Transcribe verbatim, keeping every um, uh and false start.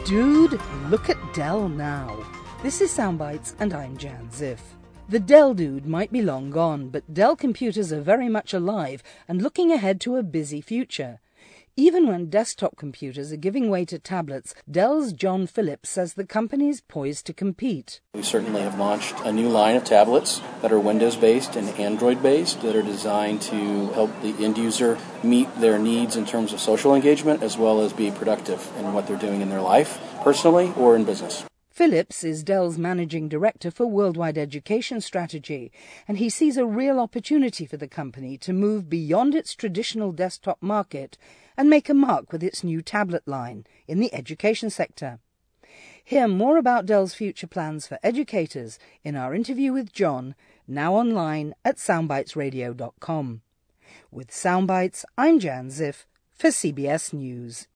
Dude, look at Dell now. This is Soundbites and I'm Jan Ziff. The Dell dude might be long gone, but Dell computers are very much alive and looking ahead to a busy future. Even when desktop computers are giving way to tablets, Dell's John Phillips says the company is poised to compete. We certainly have launched a new line of tablets that are Windows-based and Android-based that are designed to help the end user meet their needs in terms of social engagement as well as be productive in what they're doing in their life, personally or in business. Phillips is Dell's managing director for worldwide education strategy, and he sees a real opportunity for the company to move beyond its traditional desktop market and make a mark with its new tablet line in the education sector. Hear more about Dell's future plans for educators in our interview with John, now online at soundbites radio dot com. With Soundbites, I'm Jan Ziff for C B S News.